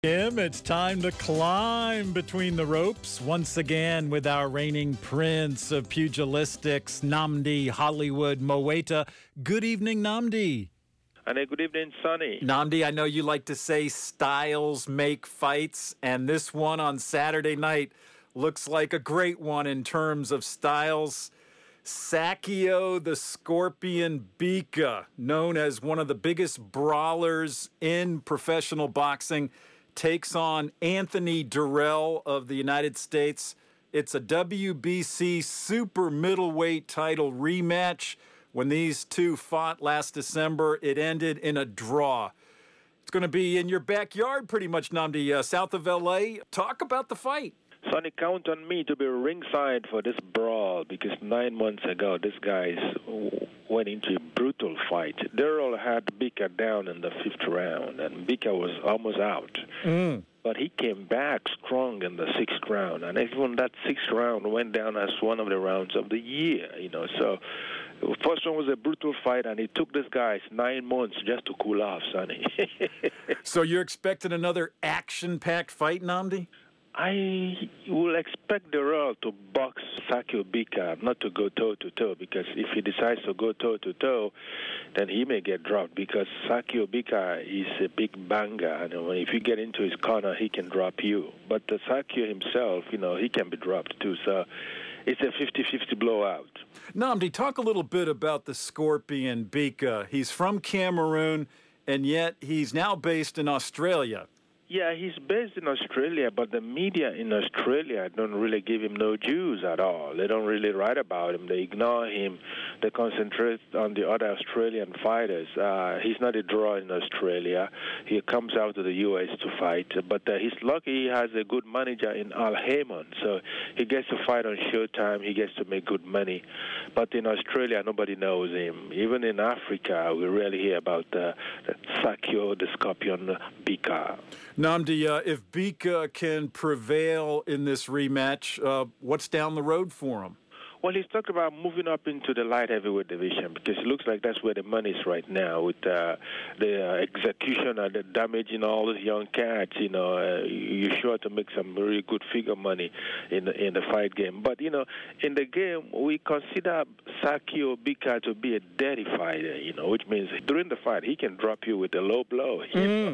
Kim, it's time to climb between the ropes once again with our reigning prince of pugilistics, Nnamdi Hollywood Moeta. Good evening, Nnamdi. And a good evening, Sonny. Nnamdi, I know you like to say styles make fights, and this one on Saturday night looks like a great one in terms of styles. Sakio the Scorpion Bika, known as one of the biggest brawlers in professional boxing, takes on Anthony Dirrell of the United States. It's a WBC super middleweight title rematch. When these two fought last December, it ended in a draw. It's going to be in your backyard pretty much, Nnamdi, south of L.A. Talk about the fight. Sonny, count on me to be ringside for this brawl because 9 months ago, this guy went into a brutal fight. Dirrell had Bika down in the fifth round, and Bika was almost out. But he came back strong in the sixth round, and even that sixth round went down as one of the rounds of the year. So the first one was a brutal fight, and it took this guys 9 months just to cool off, Sonny. So you're expecting another action-packed fight, Nnamdi? I will expect Dirrell to box Sakio Bika, not to go toe-to-toe, because if he decides to go toe-to-toe, then he may get dropped, because Sakio Bika is a big banger, and if you get into his corner, he can drop you. But the Sakio himself, he can be dropped too, so it's a 50-50 blowout. Nnamdi, talk a little bit about the Scorpion Bika. He's from Cameroon, and yet he's now based in Australia. Yeah, he's based in Australia, but the media in Australia don't really give him no dues at all. They don't really write about him. They ignore him. They concentrate on the other Australian fighters. He's not a draw in Australia. He comes out to the U.S. to fight, but he's lucky he has a good manager in Al Haymon, so he gets to fight on Showtime. He gets to make good money. But in Australia, nobody knows him. Even in Africa, we rarely hear about the Sakio the Scorpion Bika. Nnamdi, if Bika can prevail in this rematch, what's down the road for him? Well, he's talked about moving up into the light heavyweight division because it looks like that's where the money is right now with the execution and the damaging all these young cats. You're sure to make some really good figure money in the fight game. But, in the game, we consider Sakio Bika to be a dirty fighter, which means during the fight, he can drop you with a low blow.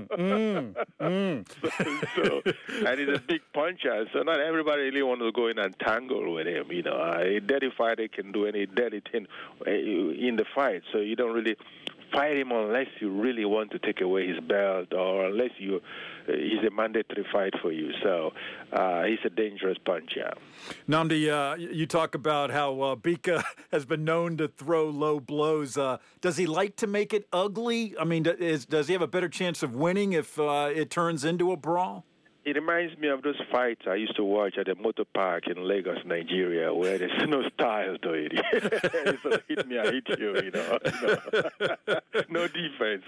So, and he's a big puncher, so not everybody really wants to go in and tangle with him, A dirty fighter can do any dirty thing in the fight, so you don't really fight him unless you really want to take away his belt or unless he's a mandatory fight for you. So he's a dangerous puncher. Nnamdi, you talk about how Bika has been known to throw low blows. Does he like to make it ugly? I mean, does he have a better chance of winning if it turns into a brawl? It reminds me of those fights I used to watch at a motor park in Lagos, Nigeria, where there's no style to it. It's sort of hit me, I hit you, No defense,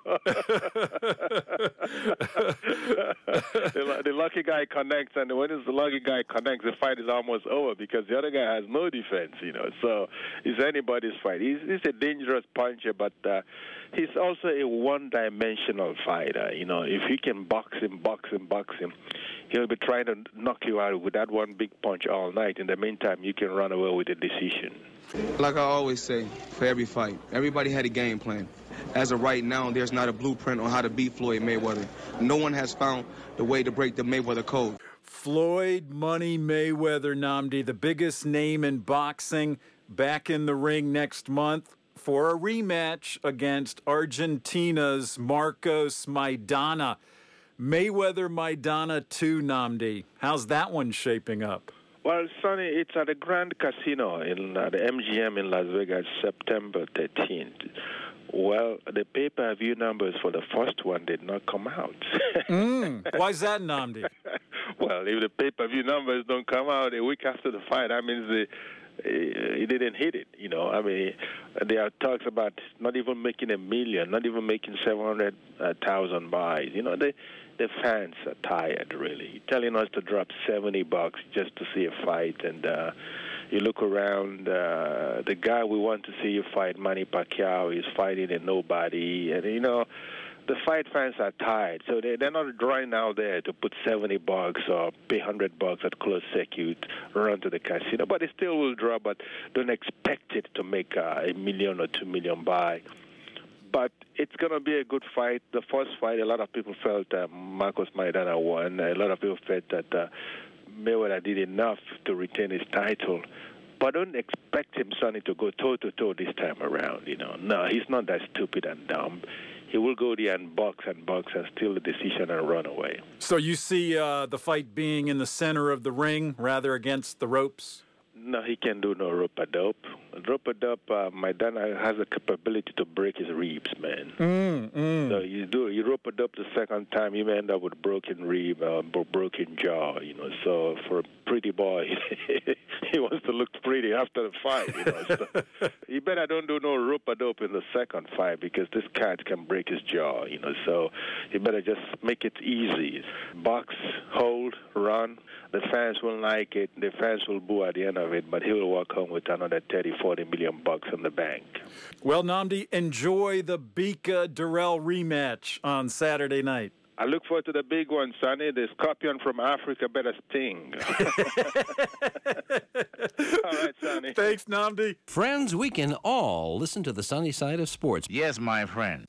The lucky guy connects, and when the lucky guy connects, the fight is almost over because the other guy has no defense, So it's anybody's fight. He's a dangerous puncher, but he's also a one-dimensional fighter. If you can box him, he'll be trying to knock you out with that one big punch all night. In the meantime, you can run away with a decision. Like I always say, for every fight, everybody had a game plan. As of right now, there's not a blueprint on how to beat Floyd Mayweather. No one has found the way to break the Mayweather code. Floyd Money Mayweather, Nnamdi, the biggest name in boxing, back in the ring next month for a rematch against Argentina's Marcos Maidana. Mayweather Maidana 2, Nnamdi. How's that one shaping up? Well, Sonny, it's at the Grand Casino in the MGM in Las Vegas, September 13th. Well, the pay-per-view numbers for the first one did not come out. Why is that, Nnamdi? Well, if the pay-per-view numbers don't come out a week after the fight, that means he didn't hit it, there are talks about not even making $1 million, not even making 700,000 buys. The fans are tired, really. Telling us to drop $70 just to see a fight, and you look around, the guy we want to see you fight, Manny Pacquiao, is fighting a nobody, and the fight fans are tired, so they're not drawing out there to put $70 or pay $100 at closed circuit, run to the casino. But they still will draw, but don't expect it to make $1 million or $2 million buy. But it's going to be a good fight. The first fight, a lot of people felt Marcos Maidana won. A lot of people felt that Mayweather did enough to retain his title. But don't expect him, Sonny, to go toe-to-toe this time around. No, he's not that stupid and dumb. He will go there and box and steal the decision and run away. So you see the fight being in the center of the ring rather against the ropes? No, he can do no rope-a-dope. Rope-a-dope, Maidana has the capability to break his ribs, man. So you rope-a-dope the second time, you may end up with broken rib or broken jaw, So for a pretty boy, he wants to look pretty after the fight, So you better don't do no rope-a-dope in the second fight because this cat can break his jaw, So you better just make it easy. Box, hold, run. The fans will like it. The fans will boo at the end of it, but he will walk home with another $30-40 million in the bank. Well, Nnamdi, enjoy the Bika-Durrell rematch on Saturday night. I look forward to the big one, Sonny. The scorpion from Africa better sting. All right, Sonny. Thanks, Nnamdi. Friends, we can all listen to the sunny side of sports. Yes, my friend.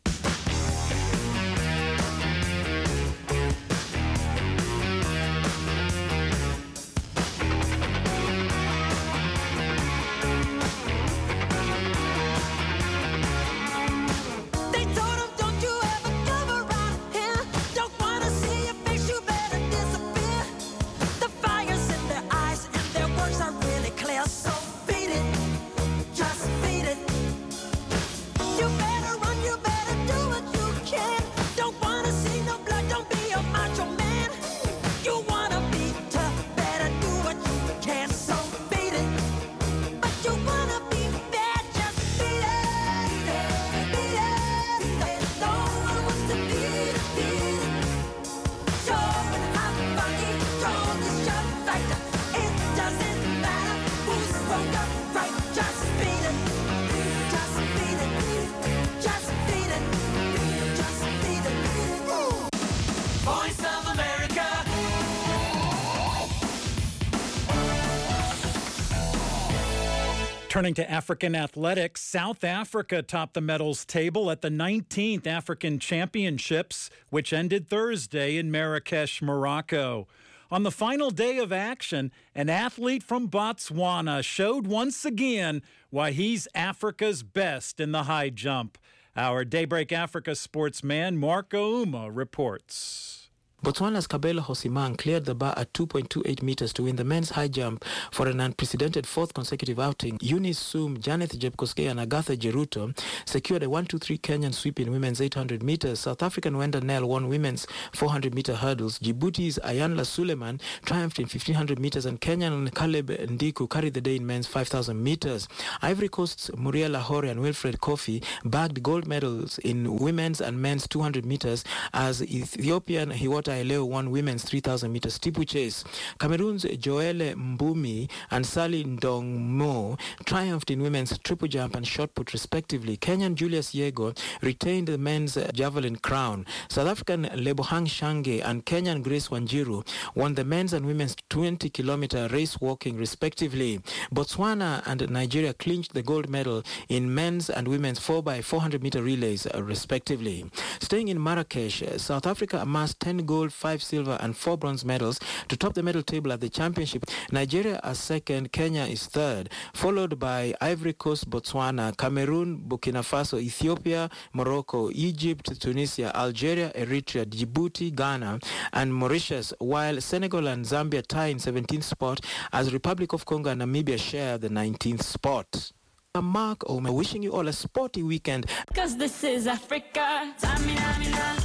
Turning to African athletics, South Africa topped the medals table at the 19th African Championships, which ended Thursday in Marrakesh, Morocco. On the final day of action, an athlete from Botswana showed once again why he's Africa's best in the high jump. Our Daybreak Africa sportsman Marco Uma reports. Botswana's Kabelo Hosimang cleared the bar at 2.28 meters to win the men's high jump for an unprecedented fourth consecutive outing. Eunice Sum, Janeth Jepkoskei and Agatha Jeruto secured a 1-2-3 Kenyan sweep in women's 800 meters. South African Wenda Nel won women's 400-meter hurdles. Djibouti's Ayanla Suleiman triumphed in 1500 meters, and Kenyan Caleb Ndiku carried the day in men's 5,000 meters. Ivory Coast's Muriel Lahore and Wilfred Kofi bagged gold medals in women's and men's 200 meters as Ethiopian Hiwota Eleo won women's 3,000-meter steeplechase. Cameroon's Joelle Mbumi and Sally Ndongmo triumphed in women's triple jump and shot put respectively. Kenyan Julius Yego retained the men's javelin crown. South African Lebohang Shange and Kenyan Grace Wanjiru won the men's and women's 20-kilometer race walking respectively. Botswana and Nigeria clinched the gold medal in men's and women's 4x400-meter relays respectively. Staying in Marrakesh, South Africa amassed 10 gold, 5 silver and 4 bronze medals to top the medal table at the championship. Nigeria as second, Kenya is third, followed by Ivory Coast, Botswana, Cameroon, Burkina Faso, Ethiopia, Morocco, Egypt, Tunisia, Algeria, Eritrea, Djibouti, Ghana and Mauritius, while Senegal and Zambia tie in 17th spot as Republic of Congo and Namibia share the 19th spot. Mark Ome wishing you all a sporty weekend. Cause this is Africa. Samina, mina,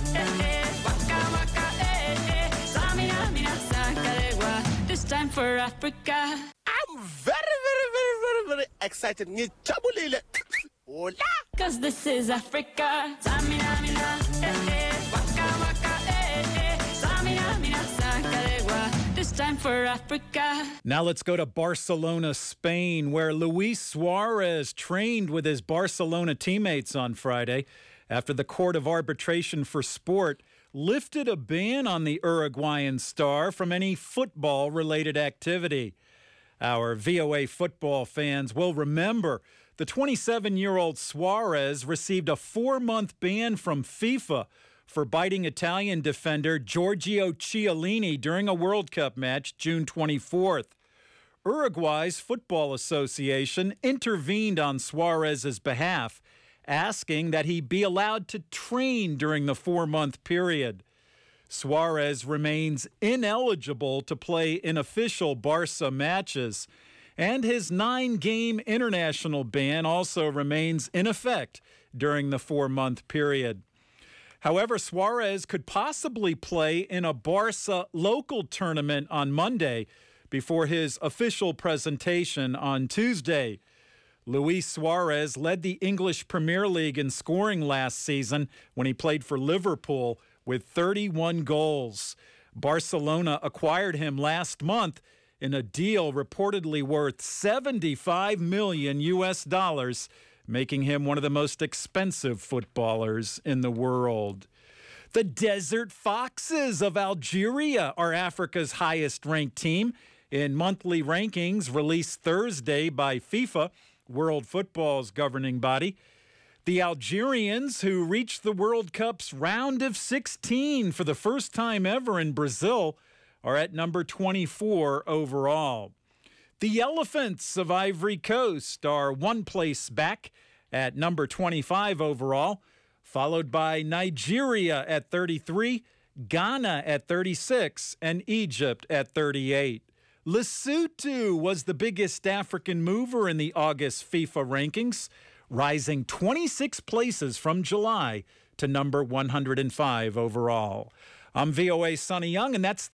waka, waka, Samina, sakarewa. This time for Africa. I'm very excited. Hola. Cause this is Africa. Samina, mina, waka, waka, Samina, sakarewa. This time for Africa. Now let's go to Barcelona, Spain, where Luis Suarez trained with his Barcelona teammates on Friday. after the Court of Arbitration for Sport lifted a ban on the Uruguayan star from any football-related activity. Our VOA football fans will remember the 27-year-old Suarez received a 4-month ban from FIFA for biting Italian defender Giorgio Chiellini during a World Cup match June 24th. Uruguay's Football Association intervened on Suarez's behalf, asking that he be allowed to train during the 4-month period. Suarez remains ineligible to play in official Barca matches, and his 9-game international ban also remains in effect during the 4-month period. However, Suarez could possibly play in a Barca local tournament on Monday before his official presentation on Tuesday. Luis Suarez led the English Premier League in scoring last season when he played for Liverpool with 31 goals. Barcelona acquired him last month in a deal reportedly worth $75 million, making him one of the most expensive footballers in the world. The Desert Foxes of Algeria are Africa's highest-ranked team in monthly rankings released Thursday by FIFA, World Football's governing body. The Algerians, who reached the World Cup's round of 16 for the first time ever in Brazil, are at number 24 overall. The Elephants of Ivory Coast are one place back at number 25 overall, followed by Nigeria at 33, Ghana at 36, and Egypt at 38. Lesotho was the biggest African mover in the August FIFA rankings, rising 26 places from July to number 105 overall. I'm VOA Sonny Young, and that's